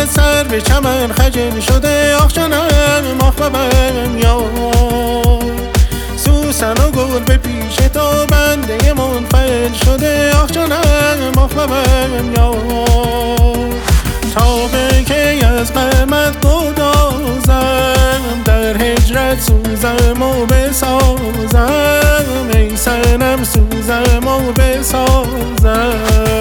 از سر به چمن خجل شده. آخ جانم آخ ببرم یار، سوسن و گل به پیش تو بنده منفعل شده. آخ جانم آخ ببرم یار، تا به کی از غمت گدازم، در هجرت سوزم و بسازم. ای صنم سوزم و بسازم.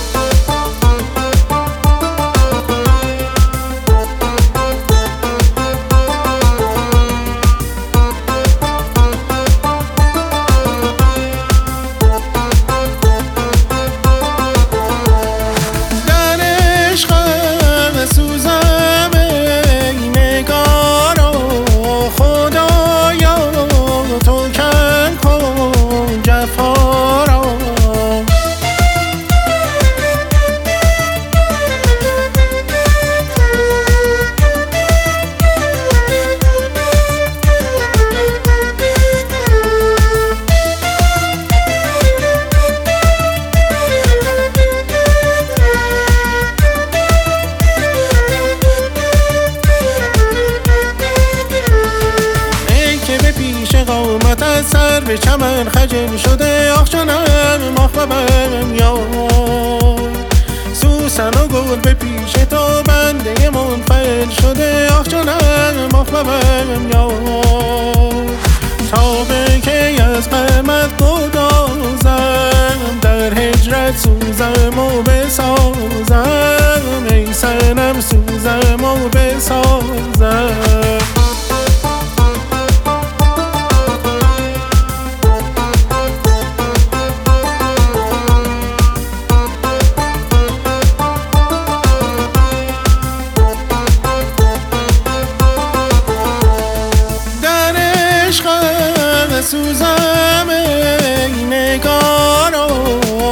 قامت از سر به چمن خجل شده. آخ جانم آخ ببرم یار، سوسن و گل به پیش تو بنده منفعل شده. آخ جانم آخ ببرم یار، تا به کی از غمت گدازم، در هجرت سوزم و بسازم. ای صنم سوزم و بسازم. سوزم ای نگارا،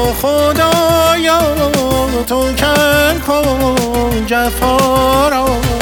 خدایا تو کم کن جفا را.